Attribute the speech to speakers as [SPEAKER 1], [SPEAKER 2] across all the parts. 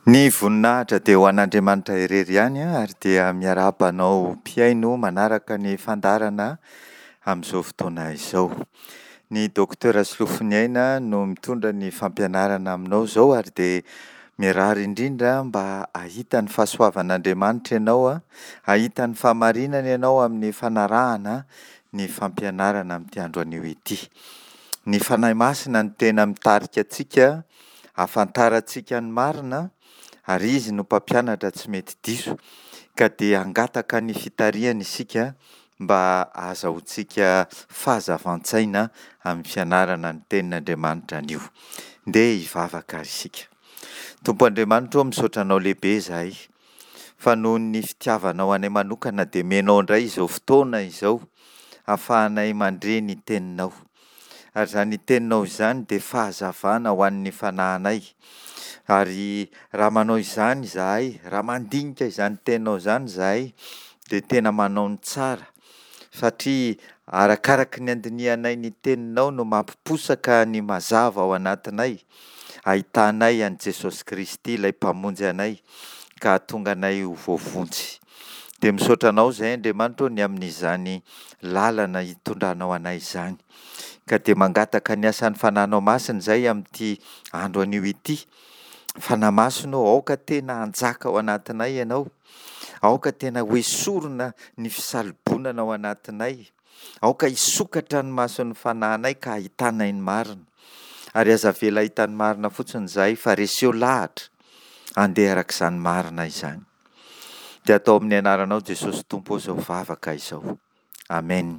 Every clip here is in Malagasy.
[SPEAKER 1] Ny voninahitra dia ho an'Andriamanitra irery ihany ary dia miarahaba anao mpiaino manaraka ny fandarana amin'izao fotoana izao. Ny Dokotera Silofoniaina no mitondra ny fampianarana aminao izao ary dia miarahaba indrindra mba ahita ny fahasoavan'Andriamanitra ianao, ahita ny fahamarinana ianao amin'ny fanarahana ny fampianarana amin'ity andro anio ity. Ny fanahy masina no tena mitarika antsika, ahafantarantsika ny marina ary izy no mpampianatra tsy mety diso ka dia hangataka ny fitariana isika mba ahazahoantsika fahazavantsaina amin'ny fianarana ny tenin'Andriamanitra anio. Ndeha hivavaka isika. Tompo Andriamanitra ao, misaotra anao lehibe izahay fa noho ny fitiavanao anay manokana dia menao indray izao fotoana izao ahafahanay mandre ny teninao. Ary izany teninao izany dia fahazavana ho an'ny fanahinay. Ary raha manao izany izahay, raha mandinika izany teninao izany izahay dia tena manao ny tsara satria arakaraka ny andinianay ny teninao no mampiposaka ny mazava ao anatinay. Ahitanay an'i Jesosy Kristy ilay mpamonjy anay ka tonga anay ho voavonjy. Dia misaotra anao izay Andriamanitra ny amin'izany lalana hitondranao anay izany. Ka dia mangataka ny asan'ny fanahinao masina izay amin'ity andro anio ity. Fanahy masina aoka tena hanjaka ao anatinay ianao, aoka tena hoesorina ny fisalibonana ao anatinay, aoka hisokatra ny mason'ny fanahinay ka ahitanay ny marina. Ary aza vela ahitany marina fotsiny izahay fa reseo lahatra andeha arak'izany marina izany. Dia atao amin'ny anaranao Jesosy Tompo izao vavaka izao. Amen.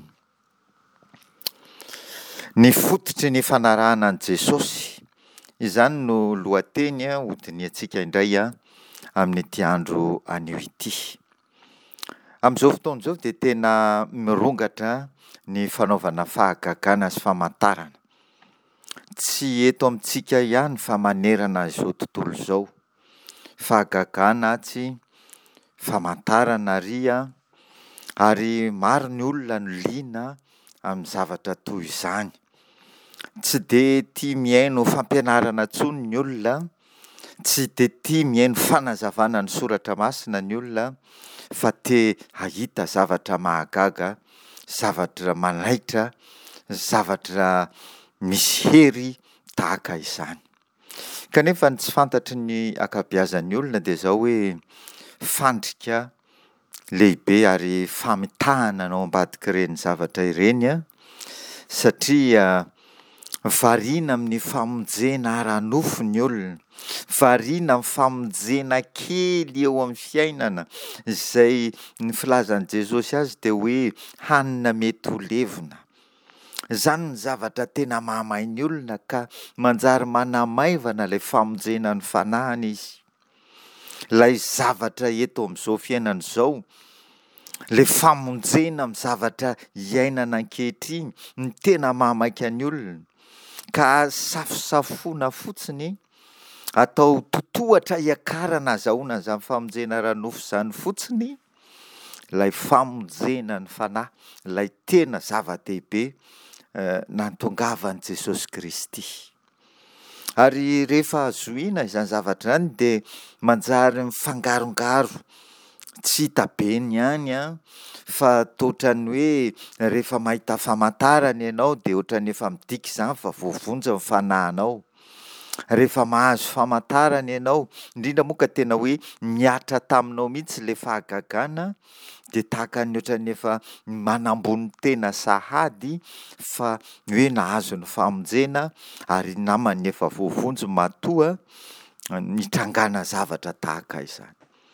[SPEAKER 1] Ny fototry ny fanarahana an' Jesosy. Izany no lohateny hodiniantsika indray amin'ity andro anio ity. Amin'izao fotoana izao dia tena mirongatra ny fanaovana fahagagana sy famantarana. Tsy eto amintsika ihany fa manerana izao tontolo izao. Fahagagana tsy famantarana ary maro ny olona no liana amin'ny zavatra toy izany. Tsy dia tia mihaino fampianarana intsony ny olona, tsy dia tia mihaino fanazavana ny soratra masina ny olona, fa te hahita zavatra mahagaga, zavatra manaitra, zavatra misy hery tahaka izany. Kanefa ny tsy fantatry ny ankabeazan'ny olona dia izao hoe fandrika lehibe ary famitahana ao ambadika ireny zavatra ireny satria variana amin'ny famonjena ara-nofo ny olona, variana amin'ny famonjena kely eo amin'ny fiainana izay ny filazan'i Jesosy azy dia hoe hanina mety ho levona. Izany ny zavatra tena mahamay ny olona ka manjary manamaivana ilay famonjena ny fanahiny izy. Ilay zavatra eto amin'izao fiainana izao, ilay famonjena amin'ny zavatra iainana ankehitriny ny tena mahamaika ny olona. Ka safosafoina fotsiny, atao totohatra iakarana azahoana izany famonjena ara-nofo izany fotsiny, ilay famonjena ny fanahy, ilay tena zava-dehibe nantongavan'i Jesosy Kristy. Ary rehefa zohina izany zavatra izany dia manjary mifangarongaro, tsy hita beny ihany fa toa ohatran'ny hoe rehefa mahita famantarana ianao dia ohatran'ny efa midika izany fa voavonjy ny fanahinao. Rehefa mahazo famantarana ianao, indrindra moa ka tena hoe miatra taminao mihitsy ilay fahagagana, dia tahaka ny ohatran'ny efa manambony tena sahady fa hoe nahazo ny famonjena ary namany efa voavonjy matoa nitrangana zavatra tahaka izany.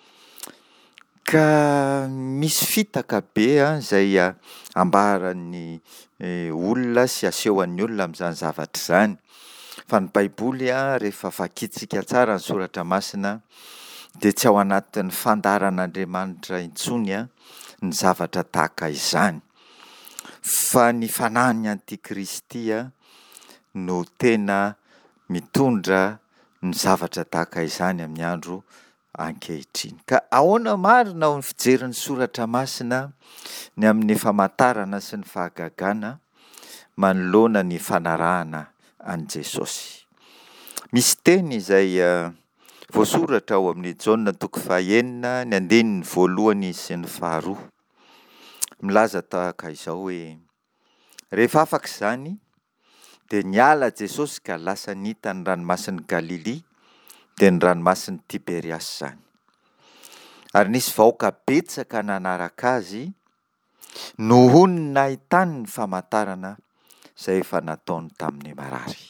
[SPEAKER 1] Ka misy fitaka be izay ambaran'ny olona sy asehon'ny olona amin'izany zavatra izany. Fa ny Baiboly rehefa vakiantsika tsara ny soratra masina dia tsy ao anatin'ny fandaran'Andriamanitra intsony ny zavatra tahaka izany. Fa ny fanahin'ny Antikristy no tena mitondra ny zavatra tahaka izany amin'ny andro ankehitriny. Ka ahoana marina ao ny fijerin'ny soratra masina ny amin'ny famantarana sy ny fahagagana manoloana ny fanarahana an' Jesosy. Misy teny izay voasoratra ao amin'ny Jaona toko fahaenina ny andeniny voalohany sy ny faharoa, milaza tahaka izao hoe rehefa afaka izany dia niala Jesosy ka lasa nita ny ranomasin'ny Galilia dia ny ranomasin'ny Tiberiasy izany. Ary nisy vahoaka betsaka nanaraka azy noho ny nahitany ny famantarana izay efa nataony tamin'ny marary.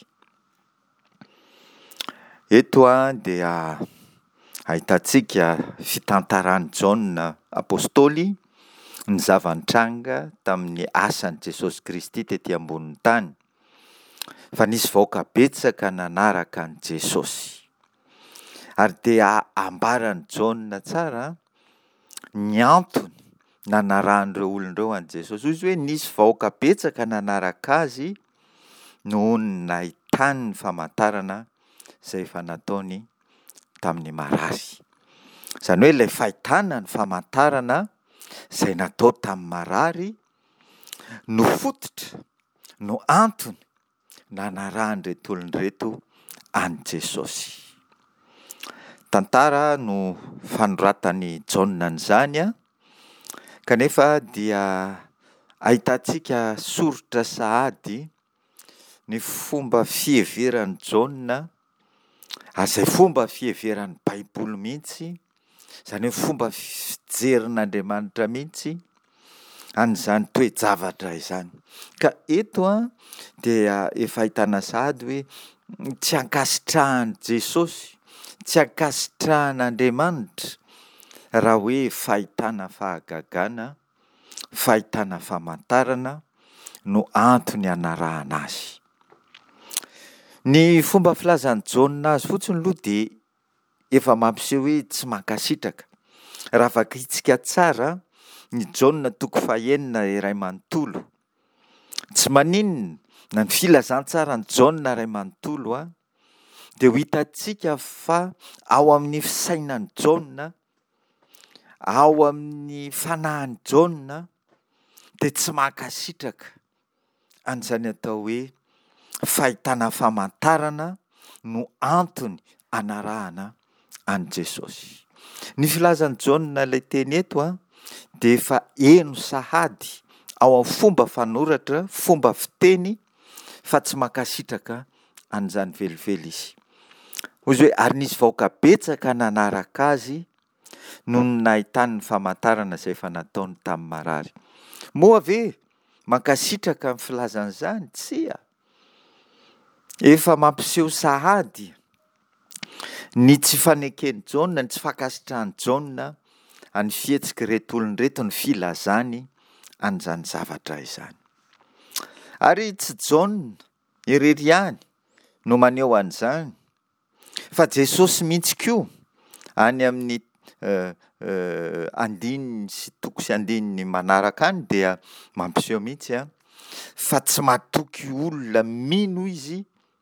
[SPEAKER 1] Eto dia ahitantsika fitantaran'i Jaona apôstôly ny zava-nitranga tamin'ny asan'i Jesosy Kristy tetỳ ambonin'ny tany. Fa nisy vahoaka betsaka nanaraka an'i Jesosy. Ary dia ambaran'i Jaona tsara ny antony nanarahan'ireo olon'ireo an'i Jesosy. Hoy izy hoe nisy vahoaka betsaka nanaraka azy noho ny nahitany ny famantarana izay efa nataony tamin'ny marary. Izany hoe ilay fahitana ny famantarana izay natao tamin'ny marary no fototra, no antony nanarahan'ireto olon'ireto an'i Jesosy. Tantara no fanoratany Jaona an'izany kanefa dia ahitantsika soritra sahady ny fomba fiheveran'i Jaona, ary izay fomba fiheveran'ny Baiboly mihitsy, izany hoe fomba fijerin'Andriamanitra mihitsy an'izany toe-javatra izany. Ka eto dia efa ahitana sahady hoe tsy ankasitrahan'i Jesosy, tsy ankasitrahan'Andriamanitra raha hoe fahitana fahagagana, fahitana famantarana no antony anarahana azy. Ny fomba filazan'i Jaona azy fotsiny aloha dia efa mampiseho hoe tsy mankasitraka. Raha vakiantsika tsara ny Jaona toko fahaenina iray manontolo, tsy maninona na ny filazantsara ny Jaona iray manontolo dia ho hitantsika fa ao amin'ny fisainan'i Jaona, ao amin'ny fanahin'i Jaona dia tsy mankasitraka an'izany atao hoe fahitana famantarana no antony anarahana an'i Jesosy. Ny filazan'i Jaona ilay teny eto dia efa eno sahady ao amin'ny fomba fanoratra, fomba fiteny fa tsy mankasitraka an'izany velively izy. Hoy izy hoe ary nisy vahoaka betsaka nanaraka azy noho ny nahitany ny famantarana izay efa nataony tamin'ny marary. Moa ve mankasitraka amin'ny filazan'izany? Tsia. Efa mampiseho sahady ny tsy faneken'i Jaona, ny tsy fankasitrahan'i Jaona any fihetsika ireto olon'ireto ny filazany an'izany zavatra izany. Ary tsy Jaona irery ihany no maneho an'izany, fa Jesosy mihitsy koa any amin'ny andininy sy toko sy andininy manaraka any dia mampiseho mihitsy fa tsy mahatoky olona mino izy,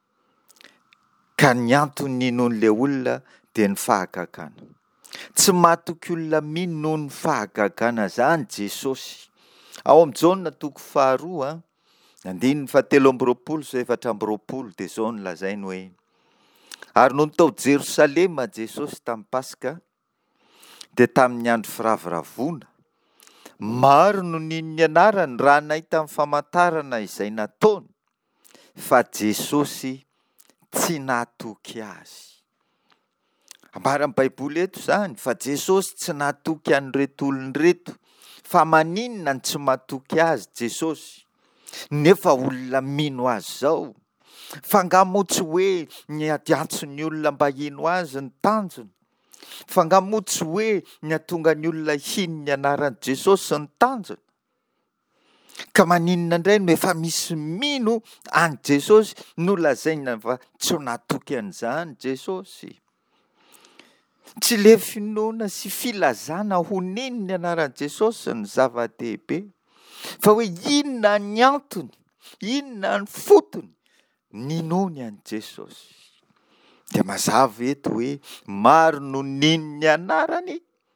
[SPEAKER 1] ka ny antony nohon'ilay olona dia ny fahagagana. Tsy mahatoky olona mino noho ny fahagagana zany Jesosy. Ao amin'ny Jaona toko faharoa andininy fahatelo amby roapolo sy efatra amby roapolo dia izao no lazainy hoe ary nohon tao Jerosalema Jesosy tamin'ny Pasika dia tamin'ny andro firaviravona maro no ninony anarany raha nahita amin'ny famantarana izay nataony, fa Jesosy tsy nahatoky azy. Ambaran'ny Baiboly eto izany fa Jesosy tsy nahatoky an'ireto olon'ireto, fa maninona ny tsy mahatoky azy Jesosy? Nefa olona mino azy zao. Fa nga moa tsy hoe ny adiantsony olona mba hino azy ny tanjony, fa nga moa tsy hoe ny atonga ny olona hino ny anaran'i Jesosy ny tanjony. Ka maninona indray no efa misy mino any Jesosy no lazaina fa tsy nahatoky an'izany Jesosy. Tsy le finoana sy filazana ho nino ny anaran'i Jesosy ny zava-dehibe, fa hoe inona ny antony, inona ny fotony ninony an'i Jesosy. Dia mazava eto hoe maro no nino ny anarany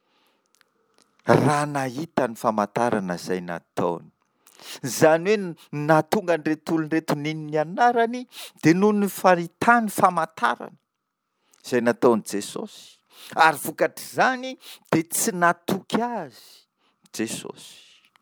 [SPEAKER 1] raha nahita ny famantarana izay nataony. Izany hoe nahatonga an'ireto olon'ireto nino ny anarany dia noho ny fahitany famantarana izay nataony Jesosy. Ary vokatr'izany dia tsy natoky azy Jesosy.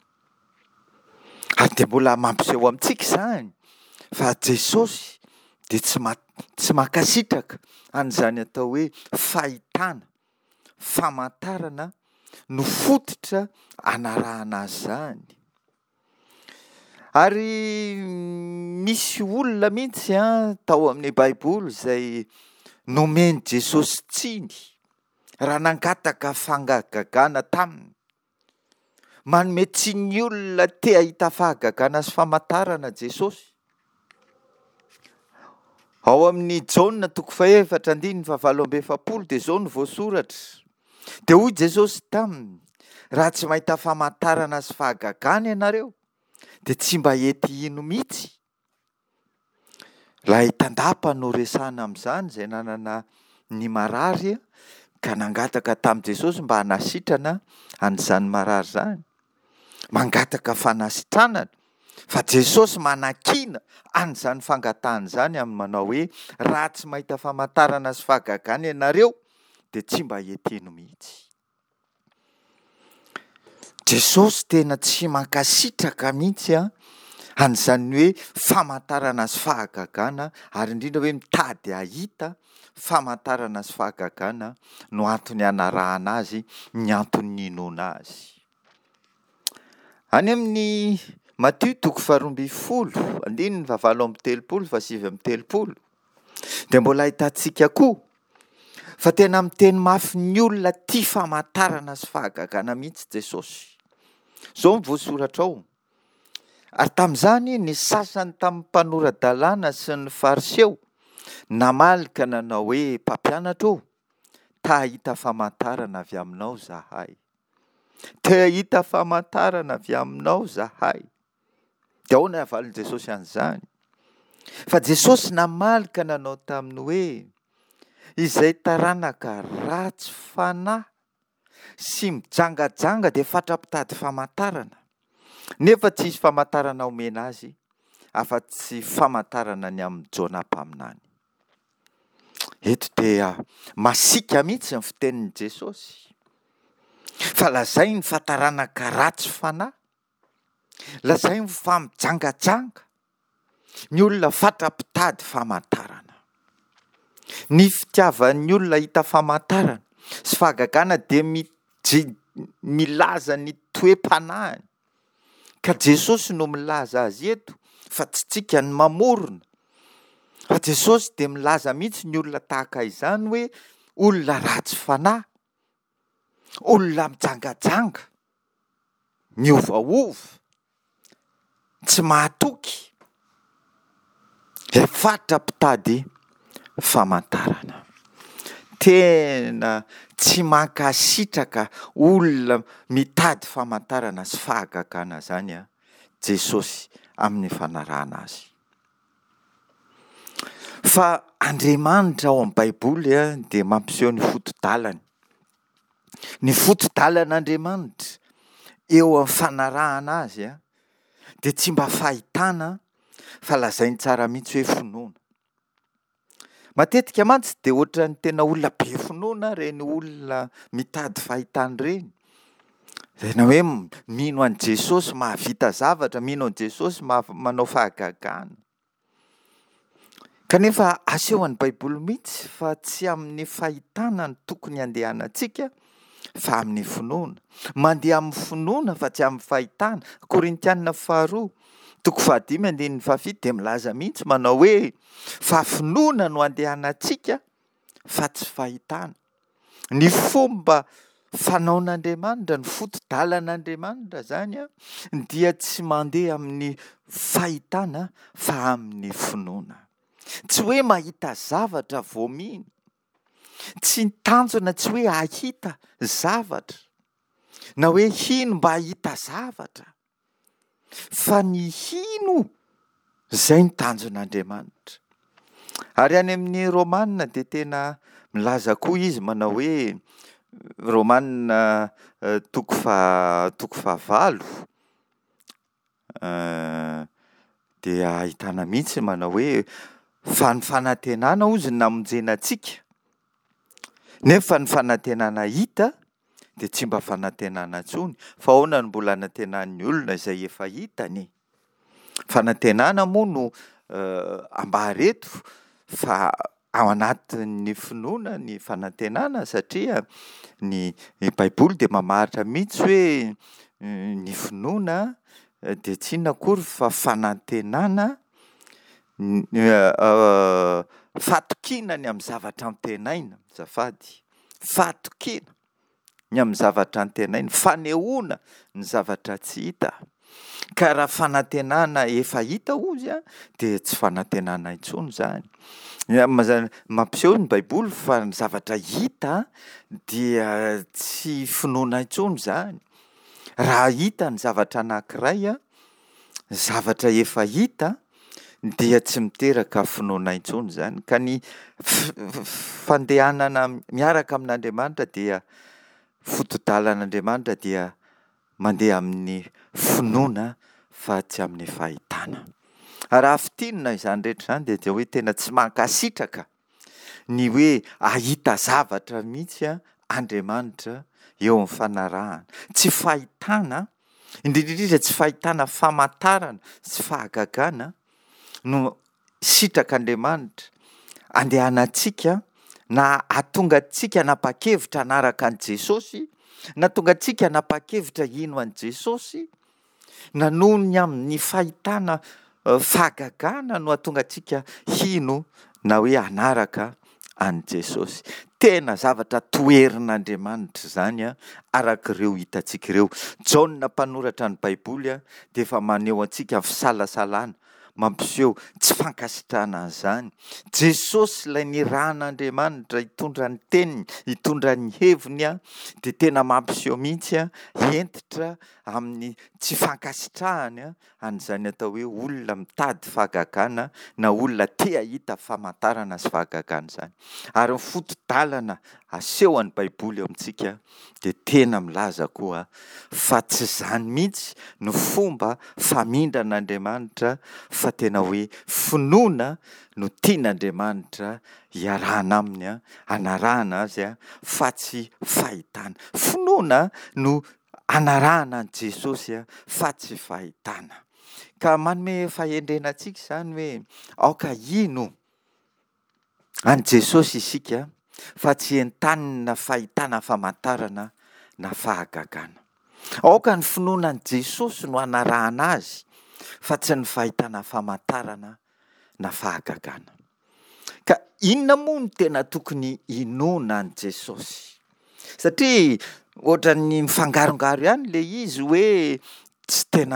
[SPEAKER 1] Ary dia mbola mampiseho amintsika izany fa Jesosy dia tsy mankasitraka an'izany atao hoe fahitana, famantarana no fototra anarahana azy izany. Ary misy olona mihitsy tao amin'ny Baiboly izay nomeny Jesosy tsiny raha nangataka fangagagana taminy. Manome tsiny olona te hahita fahagagana sy famantarana Jesosy. Ao amin'ny Jaona 4:7-7 dia izao no voasoratra. Dia hoy Jesosy taminy, raha tsy mahita famantarana sy fahagagana ianareo dia tsy mba hety ino mihitsy. Ilay tandapa no resana amin'izany izay nanana ny marary ka nangataka tamin'i Jesosy mba hanasitrana an'izany marary izany. Mangataka fanasitranana. Fa Jesosy manakina an'izany fangatahana izany amin'ny manao hoe raha tsy mahita famantarana sy fahagagana ianareo dia tsy mba hety ino mihitsy. Jesosy tena tsy mankasitraka mihitsy an'izany hoe famantarana sy fahagagana, ary indrindra hoe mitady hahita famantarana sy fahagagana no antony anarahana azy, ny antony ninoana azy. Any amin'ny Matthieu 2:7-7 dia mbola ahitantsika koa fa tena miteny mafy ny olona tia famantarana sy fahagagana mihitsy Jesosy. Izao ny voasoratra ao. Ary tamin'izany ny sasany tamin'ny mpanorandalàna sy ny fariseo namalika nanao hoe mpampianatra ta hahita famantarana avy aminao zahay. Te hahita famantarana avy aminao zahay. Dia ahoana havalin Jesosy an'izany? Fa Jesosy namalika nanao taminy hoe izay taranaka ratsy fanahy sy mijangajanga dia fatra-pitady famantarana. Nefa tsisy famantarana omena azy afa-tsy famantarana ny amin'ny Jaona mpaminany. Eto dia masika mihitsy ny fitenin'i Jesosy. Fa lazay ny fataranaka ratsy fanahy, lazay ny famijangajanga, ny olona fatra-pitady famantarana. Ny fitiavan'ny olona hita famantarana sy fahagagana dia milaza ny toe-panahiny. Ka Jesosy no milaza azy eto, fa tsy tsika ny mamorona. Fa Jesosy dia milaza mihitsy ny olona tahaka izany hoe olona ratsy fanahy, olona mijangajanga, miovaova, tsy mahatoky, fatra-pitady famantarana. Tena tsy mankasitraka olona mitady famantarana sy fahagagana izany Jesosy amin'ny fanarahana azy. Fa Andriamanitra ao amin'ny Baiboly dia mampiseho ny foto-dalany. Ny foto-dalan'Andriamanitra eo amin'ny fanarahana azy dia tsy mba fahitana fa lazainy tsara mihitsy hoe finoana. Matetika mantsy dia ohatran'ny tena olona be finoana ireny olona mitady fahitana ireny. Tena hoe mino an'i Jesosy mahavita zavatra, mino an'i Jesosy manao fahagagana. Kanefa asehon'ny Baiboly mihitsy fa tsy amin'ny fahitana ny tokony andehanantsika fa amin'ny finoana. Mandeha amin'ny finoana fa tsy amin'ny fahitana. Korintianina 2:5-7 dia milaza mihitsy manao hoe fa finoana no andehanantsika fa tsy fahitana. Ny fomba fanaon'Andriamanitra, ny foto-dalan'Andriamanitra izany dia tsy mandeha amin'ny fahitana fa amin'ny finoana. Tsy hoe mahita zavatra vao mino, tsy tanjona, tsy hoe ahita zavatra na hoe hino mba hahita zavatra, fa ny hino izay ny tanjon'Andriamanitra. Ary any amin'ny Romanina dia tena milaza koa izy manao hoe Romanina 5:8 dia ahitana mihitsy manao hoe fa ny fanantenana ozy namonjena antsika Nefa ny fanantenana hita dia tsy mba fanantenana intsony, fa ahoana no mbola hanantenan'ny olona izay efa hitany? Fanantenana moa no ambara eto fa ao anatin'ny finoana ny fanantenana, satria ny Baiboly dia mamaritra mihitsy hoe ny finoana dia tsy inona akory fa fanantenana fatokina ny amin'ny zavatra antenaina. Azafady, fatokina ny amin'ny zavatra antenaina, fanehoana ny zavatra tsy hita. Ka raha fanantenana efa hita ozy dia tsy fanantenana intsony izany. Mampiseho ny Baiboly fa ny zavatra hita dia tsy finoana intsony izany. Raha hita ny zavatra anankiray zavatra efa hita dia tsy miteraka finoana intsony izany. Ka ny fandehanana miaraka amin'Andriamanitra dia foto-dalan'Andriamanitra dia mandeha amin'ny finoana fa tsy amin'ny fahitana. Raha fitinina izany rehetra izany dia hoe tena tsy mankasitraka ny hoe ahita zavatra mihitsy Andriamanitra eo amin'ny fanarahana. Tsy fahitana, indrindrindrindra tsy fahitana famantarana sy fahagagana no sitrak'Andriamanitra andehanantsika na ahatonga antsika hanapa-kevitra hanaraka an'i Jesosy, na tonga antsika hanapa-kevitra hino an'i Jesosy, na noho ny amin'ny fahitana fahagagana no ahatonga antsika hino na hoe hanaraka an'i Jesosy. Tena zavatra toerin'Andriamanitra izany araka ireo hitantsika ireo. Jaona mpanoratra ny Baiboly dia efa maneho antsika fisalasalana, mampiseho tsy fankasitrahana an'izany. Jesosy ilay nirahan'Andriamanitra hitondra ny teniny, hitondra ny heviny dia tena mampiseho mihitsy hentitra amin'ny tsy fankasitrahany an'izany atao hoe olona mitady fahagagana na olona te hahita famantarana sy fahagagana izany. Ary ny foto-dalana asehon'ny Baiboly eo amintsika dia tena milaza koa fa tsy izany mihitsy no fomba famindran'Andriamanitra, fa tena hoe finoana no tian'Andriamanitra hiarahana aminy, hanarahana azy fa tsy fahitana. Finoana no hanarahana an'i Jesosy fa tsy fahitana. Ka manome fahendrenantsika izany hoe aoka ino an'i Jesosy isika fa tsy entanina fahitana famantarana na fahagagana. Aoka ny finoana an'i Jesosy no hanarahana azy fa tsy ny fahitana famantarana na fahagagana. Ka inona moa no tena tokony inoana an'i Jesosy? Satria ohatra ny mifangarongaro ihany le izy hoe tsy tena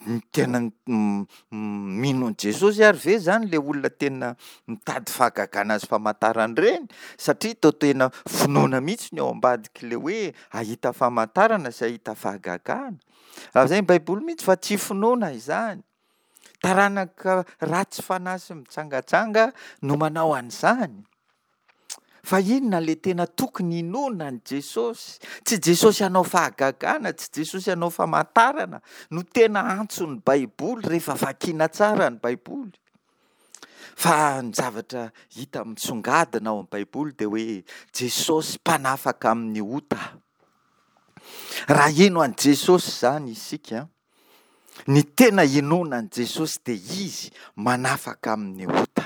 [SPEAKER 1] mino an'i Jesosy ary ve zany le olona tena mitady fahagagana sy famantarana ireny? Satria toa tena finoana mihitsy ny ao ambadiky le hoe ahita famantarana sy ahita fahagagana. Raha izay ny Baiboly mihitsy fa tsy finoana izany. Taranaka ratsy fanahy sy mitsangatsanga no manao an'izany. Fa inona le tena tokony inoana an'i Jesosy? Tsy Jesosy hanao fahagagana, tsy Jesosy hanao famantarana no tena antson'ny Baiboly rehefa vakiana tsara ny Baiboly. Fa ny zavatra hita misongadina ao amin'ny Baiboly dia hoe Jesosy mpanafaka amin'ny ota. Raha ino an'i Jesosy izany isika, ny tena inoana an'i Jesosy dia izy manafaka amin'ny ota.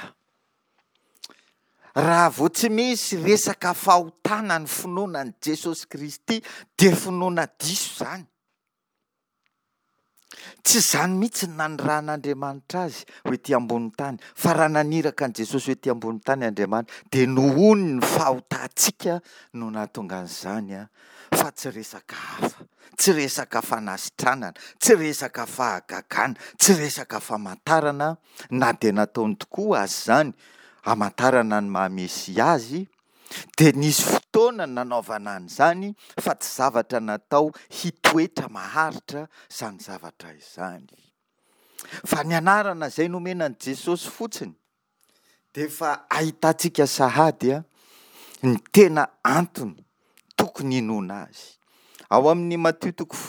[SPEAKER 1] Raha vao tsy misy resaka fahotana ny finoana an'i Jesosy Kristy dia finoana diso izany. Tsy izany mihitsy ny nanirahan'Andriamanitra azy hoe ety ambonin'ny tany, fa raha naniraka an'i Jesosy hoe ety ambonin'ny tany Andriamanitra dia nohony ny fahotantsika no nahatonga an'izany, fa tsy resaka hafa, tsy resaka fanasitranana, tsy resaka fahagagana, tsy resaka famantarana, na dia nataony tokoa azy izany hamantarana ny mahamesy azy, dia nisy fotoana nanaovana an'izany fa tsy zavatra natao hitoetra maharitra izany zavatra izany. Fa ny anarana izay nomenan'i Jesosy fotsiny dia efa ahitantsika sahady ny tena antony tokony inoana azy. Ao amin'ny Mateo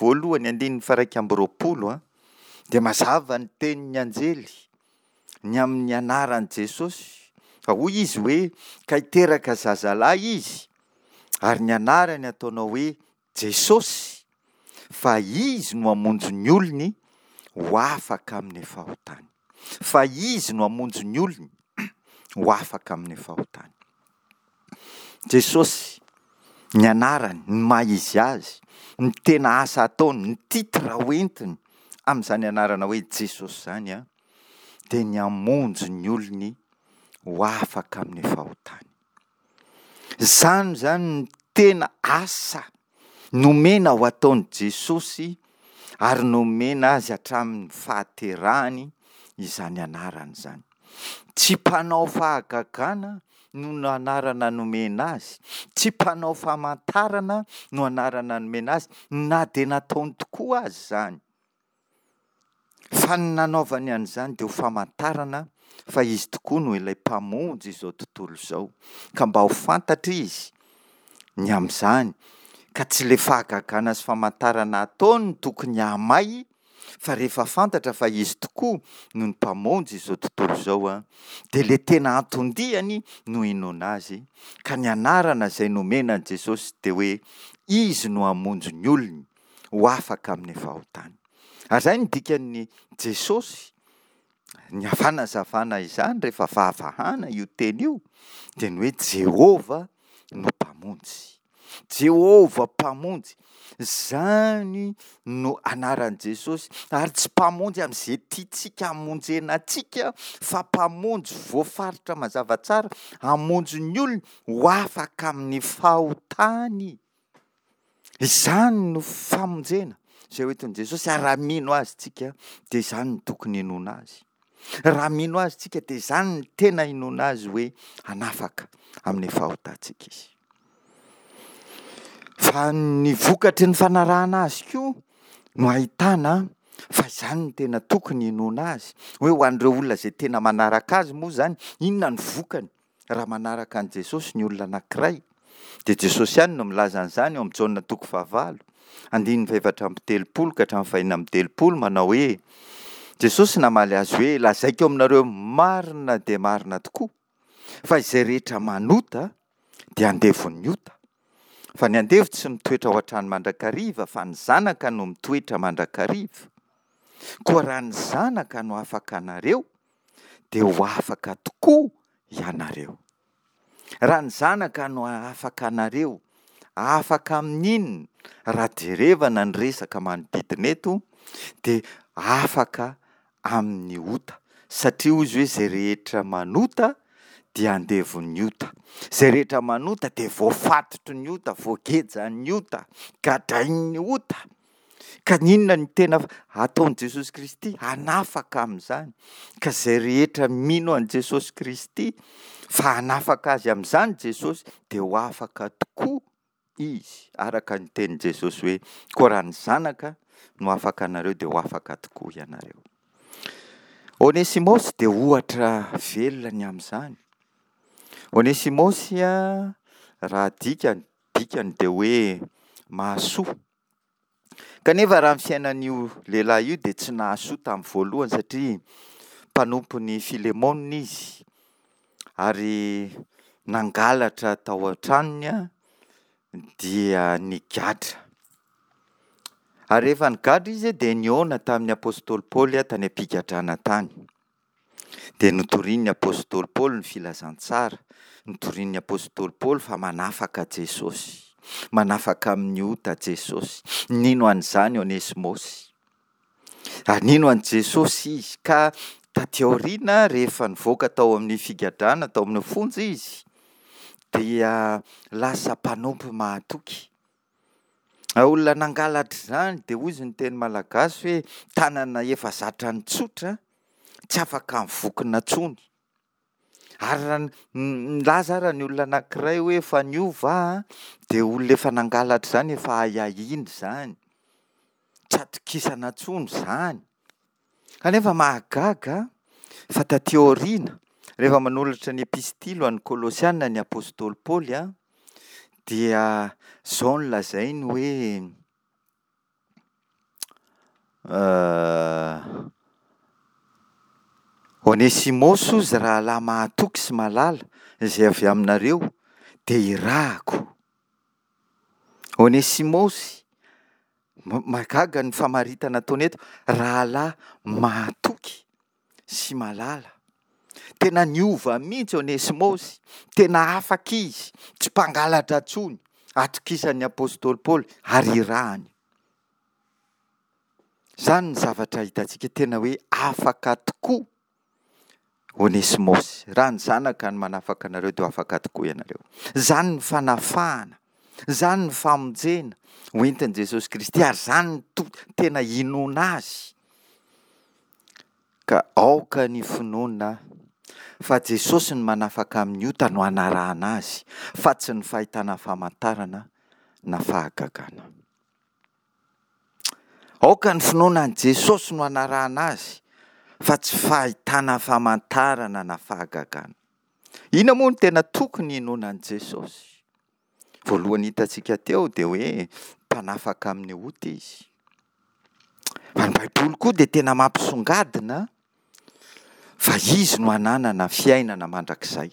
[SPEAKER 1] 1:1-20 dia mazava ny tenin'ny anjely ny amin'ny anaran'i Jesosy. Fa hoy izy hoe ka hiteraka zazalahy izy Ary ny anarany ataonao hoe Jesosy, fa izy no hamonjy ny olony ho afaka amin'ny fahotany. Fa izy no hamonjy ny olony ho afaka amin'ny fahotany. Jesosy, ny anarany, ny maha izy azy, ny tena asa ataony, ny titra hoentiny amin'izany anarana hoe Jesosy zany dia ny hamonjy ny olony ho afaka amin'ny fahotany. Zany ny tena asa nomena ho ataony Jesosy ary nomena azy hatramin'ny fahaterahany izany anarany zany. Tsy mpanao fahagagana no anarana nomena azy, tsy mpanao famantarana no anarana nomena azy, na dia nataony tokoa azy zany. Fa ny nanaovany an'izany dia ho famantarana fa izy tokoa no ilay mpamonjy izao tontolo izao, ka mba ho fantatra izy ny amin'izany, ka tsy le fahagagana sy famantarana ataony no tokony hamay, fa rehefa fantatra fa izy tokoa no ny mpamonjy izao tontolo izao dia le tena antondihany no inoana azy, ka ny anarana izay nomena an' Jesosy dia hoe izy no hamonjy ny olony ho afaka amin'ny fahotany. Ary izay ny dikan'ny Jesosy, ny fanazavana izany rehefa vavahana io teny io dia ny hoe Jehova no mpamonjy. Jehova mpamonjy, zany no anaran' Jesosy, ary tsy mpamonjy amin'izay tiantsika hamonjena antsika, fa mpamonjy voafaritra mazava tsara, hamonjy ny olony ho afaka amin'ny fahotany. Izany no famonjena izay hoentin'i Jesosy, ary raha mino azy tsika dia izany no tokony inoana azy. Raha mino azy tsika dia izany ny tena inoana azy hoe hanafaka amin'ny fahotantsika izy. Fa ny vokatry ny fanarahana azy koa no ahitana fa izany no tena tokony inoana azy, hoe ho an'ireo olona izay tena manaraka azy moa zany, inona ny vokany raha manaraka an' Jesosy ny olona anankiray. Dia Jesosy ihany no milaza an'izany eo amin'ny Jaona 9:7-telopolo ka hatramin'ny 4:telopolo, manao hoe Jesosy namaly azy hoe lazaiko aminareo marina dia marina tokoa fa izay rehetra manota dia andevon'ny ota. Fa ny andevo tsy mitoetra ao an-trano mandrakariva, fa ny zanaka no mitoetra mandrakariva. Koa raha ny zanaka no afaka anareo dia ho afaka tokoa ianareo. Raha ny zanaka no afaka anareo, afaka amin'inona raha jerevana ny resaka manodidina eto, dia afaka amin'ny ota. Satria hoy izy hoe izay rehetra manota dia andevon'ny ota. Izay rehetra manota dia voafatotry ny ota, voagejan'ny ota, gadrain'ny ota. Ka ninona ny tena ataon'i Jesosy Kristy? Hanafaka amin'izany. Ka izay rehetra mino an' Jesosy Kristy fa hanafaka azy amin'izany Jesosy dia ho afaka tokoa izy. Araka ny tenin' Jesosy hoe koa raha ny zanaka no afaka anareo dia ho afaka tokoa ianareo. Onesimosy dia ohatra velona ny amin'izany. Onesimosy raha dikany dia hoe mahasoa. Kanefa raha ny fiainan'io lehilahy io dia tsy nahasoa tamin'ny voalohany satria mpanompon'ny Filemonina izy, ary nangalatra tao an-tranony dia nigadra. Ary rehefa nigadra izy dia nihaona tamin'ny apôstôly Paoly tany am-pigadrana tany. Dia notorian'ny apôstôly Paoly ny filazantsara, notorian'ny apôstôly Paoly fa manafaka Jesosy, manafaka amin'ny ota Jesosy. Nino an'izany Onesimosy? Nino an' Jesosy izy, ka taty aoriana rehefa nivoaka tao amin'ny figadrana, tao amin'ny fonja izy, dia lasa mpanompo mahatoky. Olona nangalatra izany dia hoy izy ny teny malagasy hoe tanana efa zatra ny tsotra tsy afaka mivokona tsony. Ary raha milaza ary ny olona anankiray hoe efa niova dia olona efa nangalatra izany efa ahiahina izany, tsy atokisana tsony izany. Kanefa mahagaga fa taty aoriana rehefa manolotra ny epistily ho an'ny Kolosiana ny apôstôly Paoly dia izao no lazainy hoe Onesimosy ozy rahalahy mahatoky sy malala izay avy aminareo dia irahako. Onesimosy magaga ny famaritana ataony eto, rahalahy mahatoky sy malala. Tena niova mihitsy Onesimosy, tena afaka izy, tsy mpangalatra tsony, atokisan'ny apôstôly Paoly ary irahany. Zany ny zavatra hitantsika tena hoe afaka tokoa Onesimosy. Raha ny zanaka ny manafaka anareo dia afaka tokoa ianareo. Zany ny fanafahana, zany ny famonjena hoentin'i Jesosy Kristy, ary zany ny tena inoana azy. Ka aoka ny finoana fa Jesosy ny manafaka amin'ny ota no anarahana azy, fa tsy ny fahitana famantarana na fahagagana. Aoka ny finoana ny Jesosy no anarahana azy, fa tsy fahitana famantarana na fahagagana. Ina moa no tena tokony inoana ny Jesosy? Voalohany hitantsika teo dia hoe mpanafaka amin'ny ota izy. Fa ny Baiboly koa dia tena mampisongadina fa izy no ananana fiainana mandrakizay.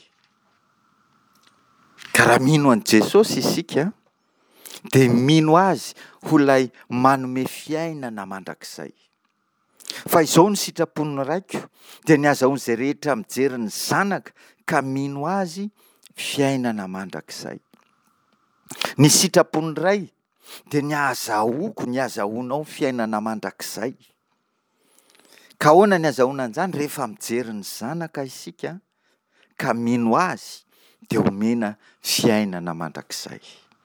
[SPEAKER 1] Ka raha mino an' Jesosy isika dia mino azy ho lay manome fiainana mandrakizay. Fa izao ny sitrapon'ny raiko dia ny azahoan'izay rehetra mijery ny zanaka ka mino azy fiainana mandrakizay. Ny sitrapon'ny ray dia ny azahoako, ny azahoanao fiainana mandrakizay. Ka ahoana ny azahoana an'izany? Rehefa mijery ny zanaka isika ka mino azy dia omena fiainana mandrakizay.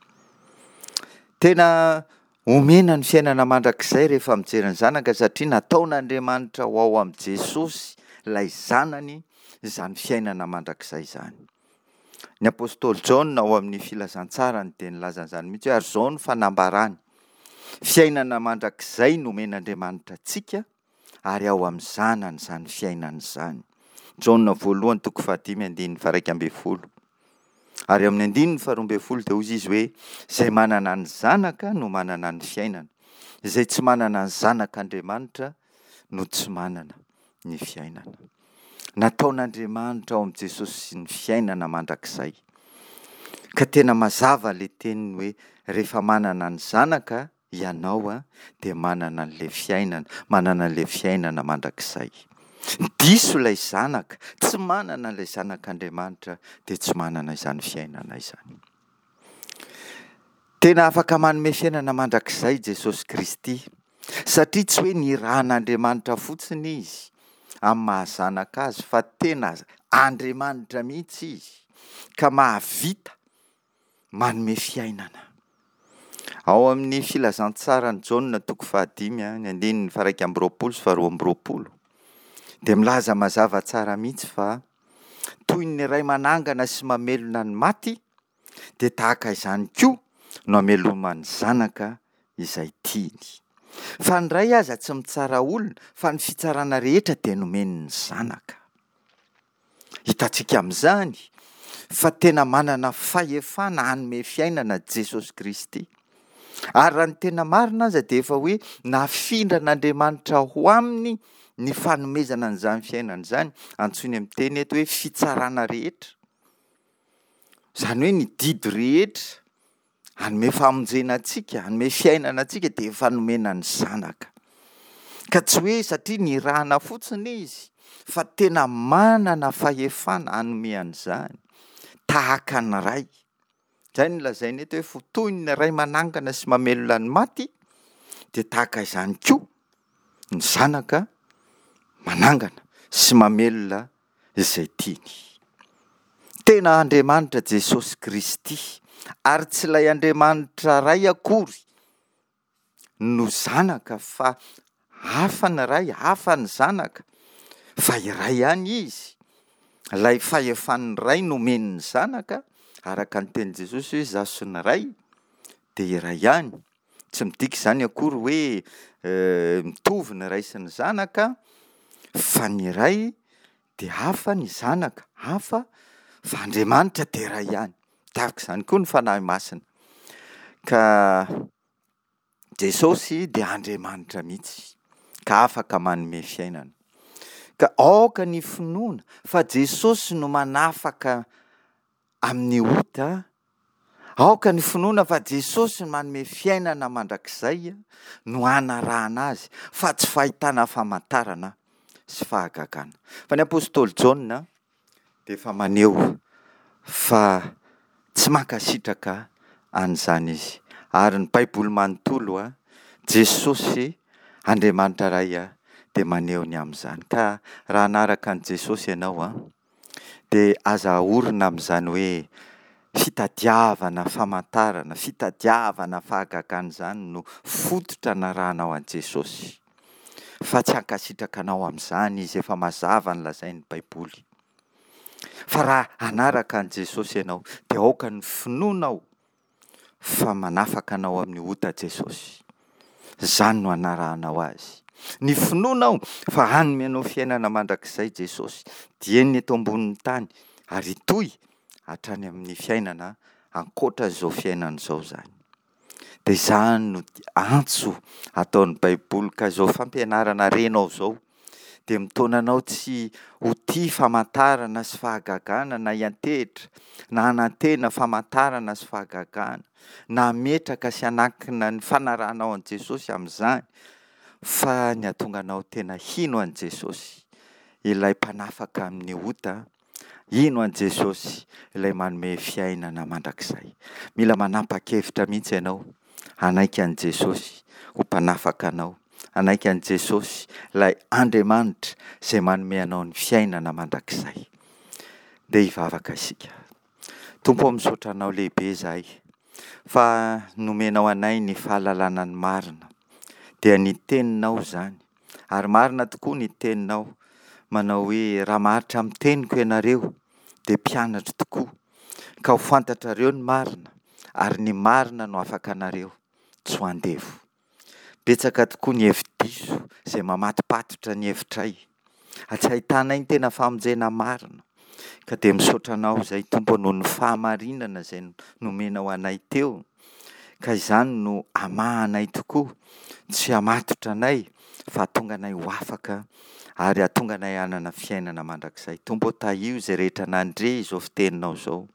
[SPEAKER 1] Tena omena ny fiainana mandrakizay rehefa mijery ny zanaka, satria nataon'Andriamanitra ho ao amin'i Jesosy ilay zanany izany fiainana mandrakizay izany. Ny apôstôly Jaona ao amin'ny filazantsarany dia nilaza an'izany mihitsy hoe ary izao ny fanambarany, fiainana mandrakizay no omen'Andriamanitra antsika ary ao amin'ny zanany izany fiainana izany. Jaona 1:5-10. Ary amin'ny 10:12 dia hoy izy hoe izay manana ny zanaka no manana ny fiainana, izay tsy manana ny zanak'Andriamanitra no tsy manana ny fiainana. Nataon'Andriamanitra ao amin'i Jesosy ny fiainana mandrakizay. Ka tena mazava ilay teniny hoe rehefa manana ny zanaka ianao dia manana an'ilay fiainana, manana an'ilay fiainana mandrakizay. Diso ilay zanaka, tsy manana ilay zanak'Andriamanitra dia tsy manana izany fiainana izany. Tena afaka manome fiainana mandrakizay Jesosy Kristy, satria tsy hoe nirahan'Andriamanitra fotsiny izy amin'ny mahazanaka azy, fa tena Andriamanitra mihitsy izy ka mahavita manome fiainana. Ao amin'ny filazantsarany Jaona 5:1-2 dia milaza mazava tsara mihitsy fa toy ny iray manangana sy mamelona ny maty dia tahaka izany koa no amelomany zanaka izay tiany. Fa ny ray aza tsy mitsara olona, fa ny fitsarana rehetra dia nomeny ny zanaka. Hitantsika amin'izany fa tena manana fahefana hanome fiainana Jesosy Kristy. Ary raha ny tena marina aza dia efa hoe nafindran'Andriamanitra ho aminy ny fanomezana an'izany fiainana izany, antsoiny amin'ny teny eto hoe fitsarana rehetra. Izany hoe ny didy rehetra hanome famonjena antsika, hanome fiainana antsika dia efa nomena ny zanaka. Ka tsy hoe satria nirahana fotsiny izy, fa tena manana fahefana hanome an'izany tahaka ny ray. Izay no lazainy eto hoe toy ny ray manangana sy mamelona ny maty dia tahaka izany koa ny zanaka manangana sy mamelona izay tiany. Tena Andriamanitra Jesosy Kristy, ary tsy ilay Andriamanitra ray akory no zanaka, fa hafa ny ray, hafa ny zanaka, fa iray ihany izy. Ilay fahefan'ny ray nomeny ny zanaka, araka ny teny Jesosy hoe izaho sy ny ray dia iray ihany. Tsy midika izany akory hoe mitovy ny ray sy ny zanaka, fa ny ray dia hafa, ny zanaka hafa, fa Andriamanitra dia iray ihany. Tahaka izany koa ny fanahy masina. Ka Jesosy dia Andriamanitra mihitsy, ka afaka manome fiainana. Ka aoka ny finoana fa Jesosy no manafaka amin'ny ota aoka ny finoana fa Jesosy manome fiainana mandrakizay no anarahana azy fa tsy fahitana famantarana sy fahagagana. Fa ny apôstôly Jaona dia efa maneho fa tsy mankasitraka an'izany izy. Ary ny Baiboly manontolo Jesosy Andriamanitra iray dia maneho ny amin'izany. Ka raha hanaraka an' Jesosy ianao dia aza orina amin'izany hoe fitadiavana famantarana, fitadiavana fahagagana izany no fototra narahanao an' Jesosy. Fa tsy hankasitraka anao amin'izany izy, efa mazava ny lazain'ny Baiboly. Fa raha hanaraka an' Jesosy ianao dia aoka ny finoanao fa manafaka anao amin'ny ota Jesosy. Izany no anarahanao azy. Ny finoanao fa hanome anao fiainana mandrakizay Jesosy, dieny eto ambonin'ny tany ary toy hatrany amin'ny fiainana ankoatra izao fiainana izao izany. Dia izany no antso ataon'ny Baiboly ka izao fampianarana renao izao dia mitaona anao tsy ho tia famantarana sy fahagagana na hiantehitra na hanantena famantarana sy fahagagana na metraka sy hanankina ny fanarahanao an' Jesosy amin'izany, fa ny hatonga anao tena hino an' Jesosy, ilay mpanafaka amin'ny ota, hino an' Jesosy ilay manome fiainana mandrakizay. Mila manapa-kevitra mihitsy ianao, hanaiky an' Jesosy ho mpanafaka anao, hanaiky an' Jesosy ilay Andriamanitra izay manome anao ny fiainana mandrakizay. Dia hivavaka isika. Tompo, misaotra anao lehibe izahay fa nomenao anay ny fahalalana ny marina, dia ny teninao izany. Ary marina tokoa ny teninao, manao hoe raha maritra amin'ny teniko ianareo dia mpianatra tokoa, ka ho fantatrareo ny marina ary ny marina no afaka anareo tsy ho andevo. Betsaka tokoa ny hevi-diso izay mamatipatotra ny hevitray, tsy ahitanay ny tena famonjena marina. Ka dia misaotra anao izay Tompo noho ny fahamarinana izay nomenao anay teo, ka izany no hamahanay tokoa, tsy hamatotra anay fa hatonga anay ho afaka ary hatonga anay hanana fiainana mandrakizay. Tompo, tahio izay rehetra nandre izao fiteninao izao,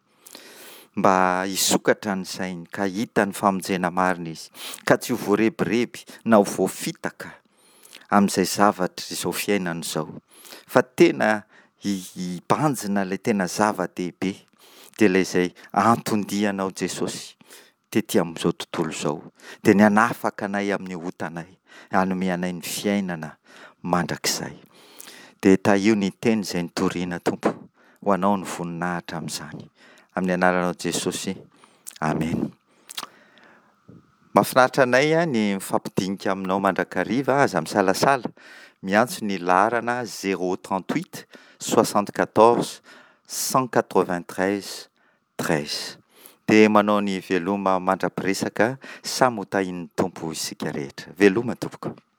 [SPEAKER 1] mba hisokatra ny sainy ka hita ny famonjena marina izy, ka tsy ho voarebireby na ho voafitaka amin'izay zavatra izao fiainana izao, fa tena hibanjina ilay tena zava-dehibe, dia ilay izay antondianao Jesosy tetỳ amin'izao tontolo izao, dia ny hanafaka anay amin'ny otanay, hanome anay ny fiainana mandrakizay. Dia tahio ny teny izay nitoriana Tompo, ho anao ny voninahitra amin'izany, amin'ny anaranao Jesosy, amen. Mahafinaritra anay ny mifampidinika aminao mandrakariva, aza misalasala miantso ny laharana 038 74 193 13. Dia manao ny veloma mandra-piresaka samy ho tahin'ny Tompo isika rehetra. Veloma Tompoko.